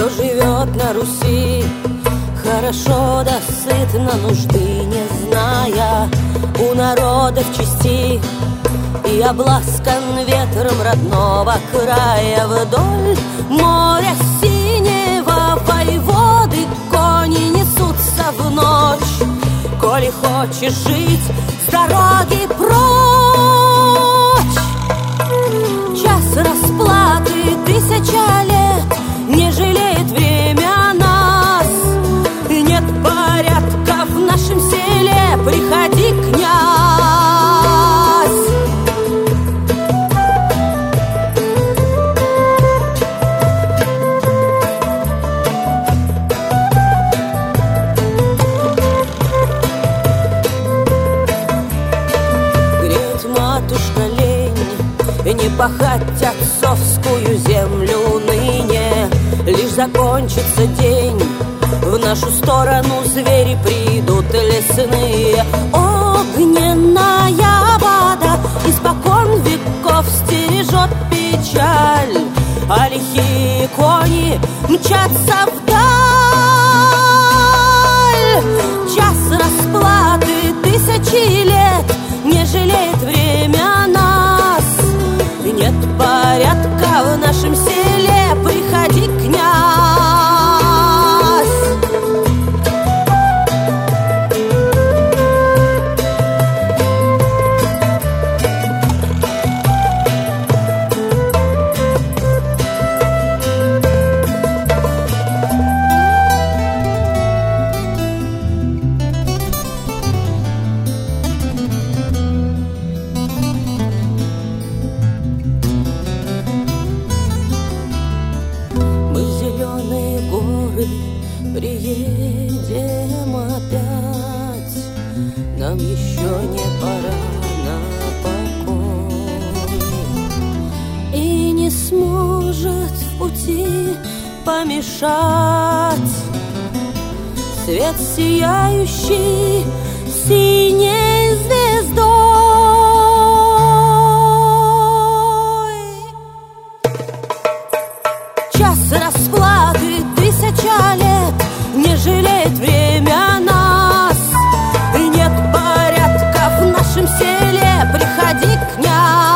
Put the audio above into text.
кто живет на Руси, хорошо да сытно, нужды не зная, у народов части и обласкан ветром родного края. Вдоль моря синего воеводы кони несутся в ночь. Коли хочешь жить, с дороги прочь. Час расплаты, 1000 лет, не жалеет время нас. Нет порядка в нашем селе, приходи, князь. Греть, матушка, лень, не пахать отцовскую землю ныне. Лишь закончится день, в нашу сторону звери придут лесные. Огненная вода испокон веков стережет печаль, а лихие кони мчатся вдаль. Час расплаты, 1000 лет, не жалеет время нас. Нет порядка в нашем селе, приходи, князь. Приедем опять, нам еще не пора на покой. И не сможет в пути помешать свет, сияющий синей звездой. Час расплаты, 1000 лет, не жалеет время нас. И нет порядка в нашем селе, приходи, князь.